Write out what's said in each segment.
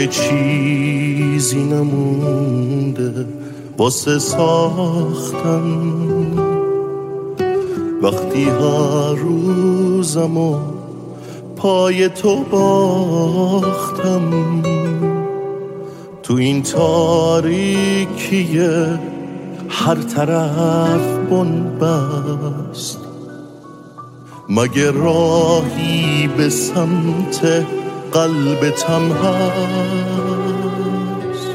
دیگه چیزی نمونده واسه ساختن، وقتی هر روزمو پای تو باختم، تو این تاریکیه هر طرف بنبست، مگه راهی به سمت قلبتم هست؟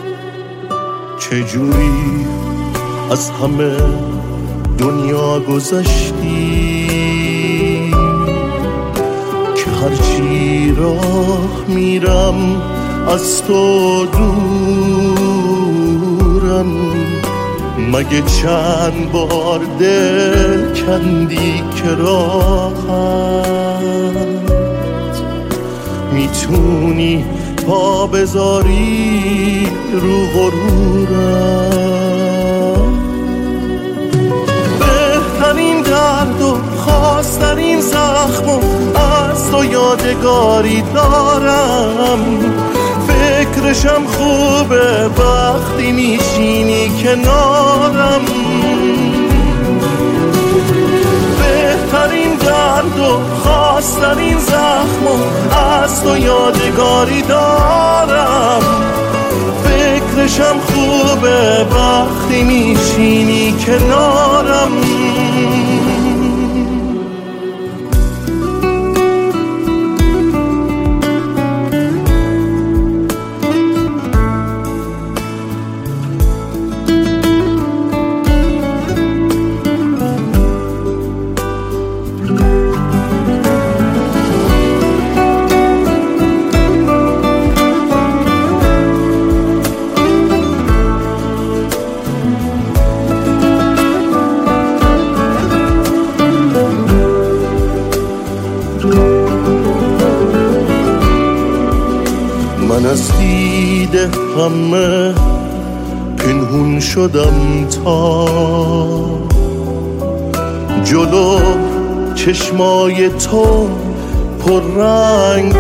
چجوری از همه دنیا گذشتی که هرچی راه میرم از تو دورم؟ مگه چند بار دل کندی که راحت میتونی پا بذاری رو غرورم؟ بهترین درد و خواسترین زخم از تو یادگاری دارم، فکرشم خوبه وقتی میشینی کنارم. بهترین درد و خواسترین زخم از تو یادگاری دارم، فکرشم خوبه وقتی میشینی کنارم. من از دیده همه پنهون شدم تا جلو چشمای تو پر رنگ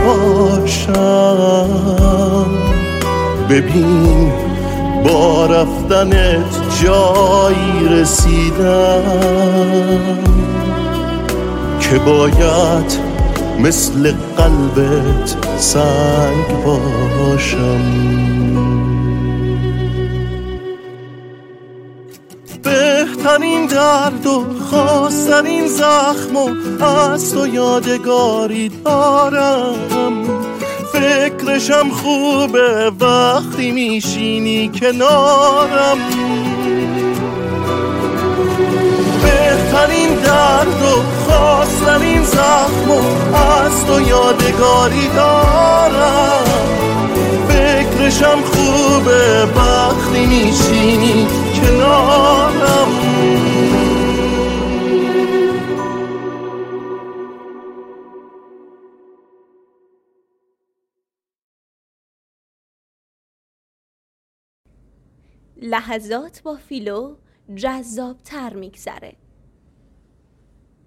باشم. ببین با رفتنت جایی رسیدم که باید مثل قلبت سنگ باشم. بهترین درد و خواسترین زخم از تو یادگاری دارم، فکرشم خوبه وقتی میشینی کنارم. بهترین درد و خواسترین زخم از تو یادگاری دارم، فکرشم خوبه وقتی میشینی کنارم. لحظات با فیلو جذاب تر میگذره.